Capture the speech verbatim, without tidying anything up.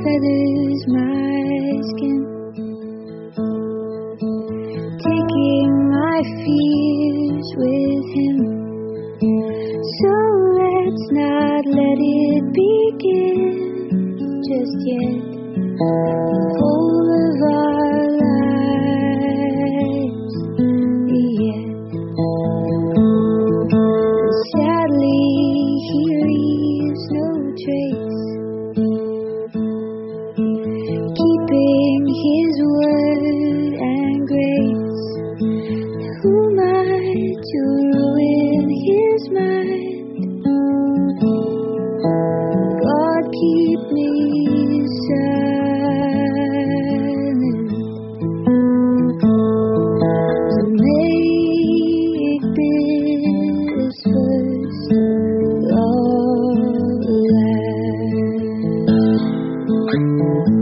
feathers my skin, taking my fears with him. So let's not let it begin just yet. The whole of our lives, yet. Sadly, he leaves no trace, keeping his word and grace. Who am I to ruin his mind? God, keep me silent to make this first love last.